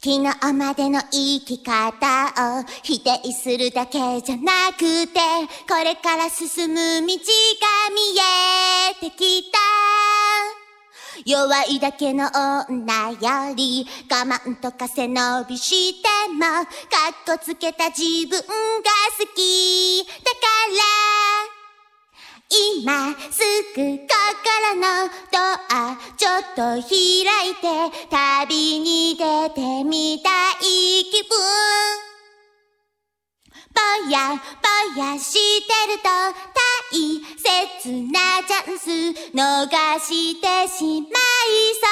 昨日までの生き方を否定するだけじゃなくて、これから進む道が見えてきた。弱いだけの女より我慢とか背伸びしてもかっこつけた自分が好きだから、今すぐ心のドアちょっと開いて旅に出てみたい気分。ぼやぼやしてると大切なチャンス逃してしまいそう。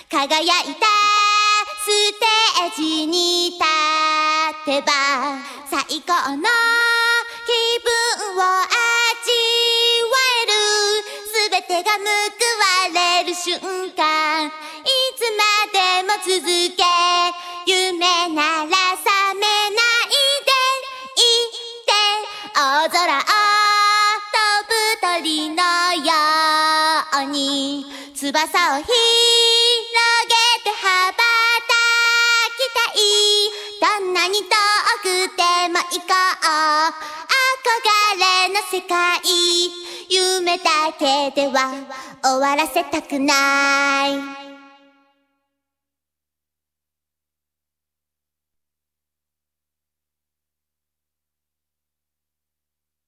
輝いたステージに立てば最高の気分を味わえる。すべてが報われる瞬間、いつまでも続け、夢なら覚めないでいて。大空を飛ぶ鳥のように翼を広げて羽ばたきたい。どんなに遠くても行こう、憧れの世界。夢だけでは終わらせたくない。